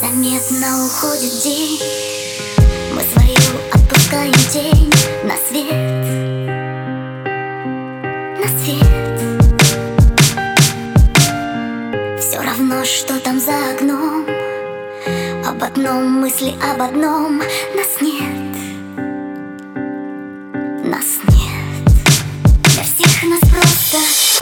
Незаметно уходит день, мы свою отпускаем тень на свет, на свет. Все равно, что там за окном, об одном мысли, об одном. Нас нет, нас нет. Для всех нас просто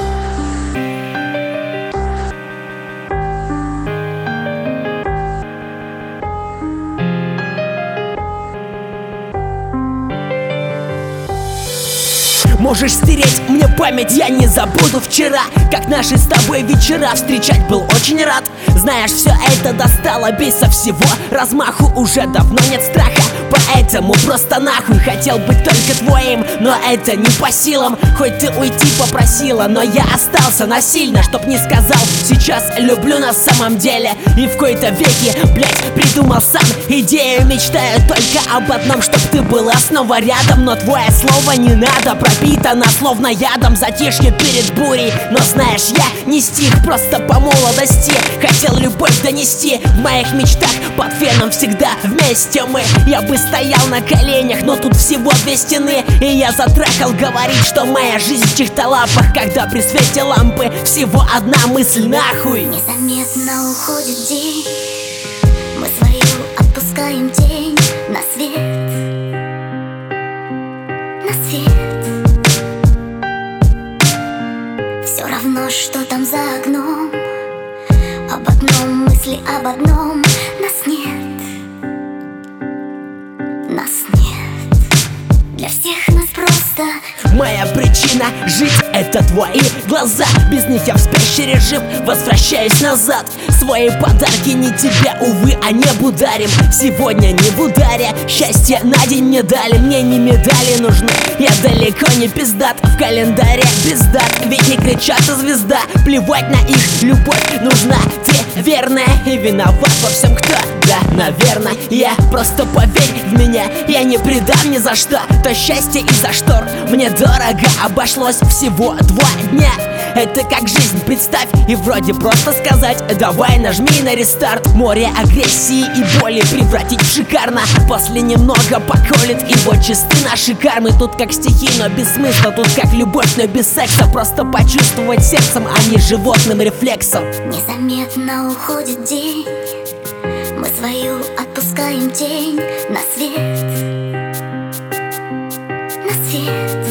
можешь стереть мне память, я не забуду вчера, как наши с тобой вечера встречать был очень рад. Знаешь, все это достало без всего размаху, уже давно нет страха, поэтому просто нахуй. Хотел быть только твоим, но это не по силам. Хоть ты уйти попросила, но я остался насильно, чтоб не сказал, сейчас люблю на самом деле. И в кои-то веки, блять, придумал сам идею, мечтаю только об одном, чтоб ты была снова рядом. Но твое слово не надо, пропитано словно ядом, затишье перед бурей. Но знаешь, я не стих, просто по молодости хотел любовь донести. В моих мечтах под феном всегда вместе мы. Я бы стоял на коленях, но тут всего две стены. И я затрахал говорить, что моя жизнь в чьих-то лапах, когда при свете лампы всего одна мысль, нахуй. Незаметно уходит день, мы свою отпускаем тень на свет, на свет. Все равно, что там за окном, об одном мысли, об одном. Нас нет, нас нет. Для всех нас просто моя причина жить — это твои глаза. Без них я в спящий режим возвращаюсь назад. Свои подарки не тебе, увы, а небу дарим. Сегодня не в ударе, счастье на день мне дали. Мне не медали нужны, я далеко не пиздат. В календаре без дат, ведь не кричат звезда. Плевать на их, любовь нужна. Ты верная и виноват во всем, кто. Да, наверное, я просто поверь в меня, я не предам ни за что. То счастье из-за штор мне дорого обошлось всего 2 дня. Это как жизнь, представь, и вроде просто сказать: давай нажми на рестарт. Море агрессии и боли превратить в шикарно. После немного поколет, и вот чисты наши кармы. Тут как стихи, но без смысла. Тут как любовь, но без секса. Просто почувствовать сердцем, а не животным рефлексом. незаметно уходит день, мы свою отпускаем тень на свет, на свет.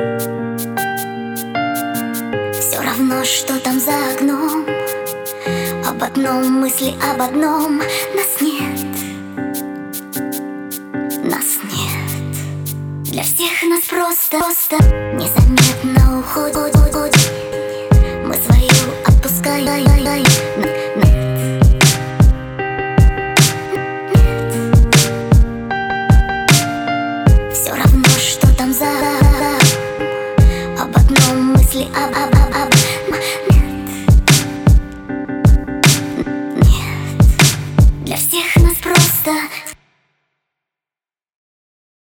Все равно, что там за окном, об одном мысли, об одном. Нас нет, нас нет. Для всех нас просто незаметно уходит